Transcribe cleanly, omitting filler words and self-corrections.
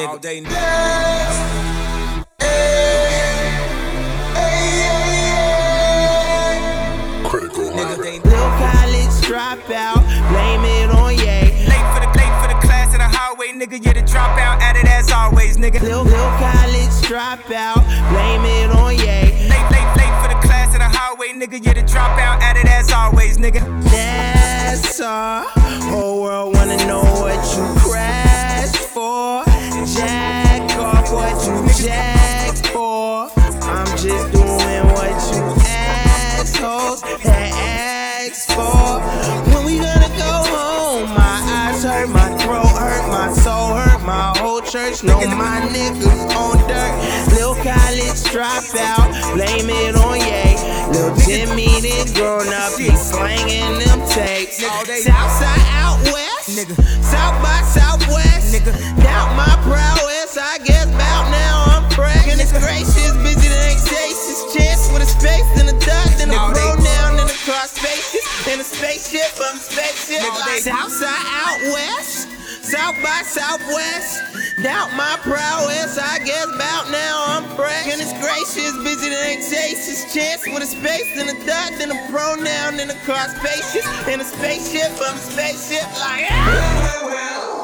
nigga. All day, nigga. Critical Nigga, matter. they Lil' college dropout, blame it on Ye. late for the class in the hallway, nigga. Yeah, the dropout at it as always, nigga. Lil' college dropout, blame it on Ye. Late for the class in the hallway, nigga. Yeah, the dropout at it as always, nigga. That's all. Whole world wanna know what you crashed for. Jack off what you jacked for. I'm just doing what you assholes had asked for. When we gonna go home? My eyes hurt, my throat hurt, my soul hurt, my whole church know my niggas on dirt. Lil' college dropout, blame it on Ye. Lil' Jimmy done grown up, he slanging them tapes. Southside out west, Nigga. South by Southwest. Nigga. Doubt my prowess, I guess bout now I'm fresh. Goodness gracious, busy than Xacious. Chance with a space, then a dot, then a All day. pronoun, then a cross spacious. In a spaceship, I'm spaceship. All day. Southside out west, South by Southwest. Doubt my prowess, I guess bout now I'm fresh. Goodness gracious, busy than Xacious. Chance with a space, then a dot, then a pronoun, then a cross spacious. In a spaceship, I'm spaceship like.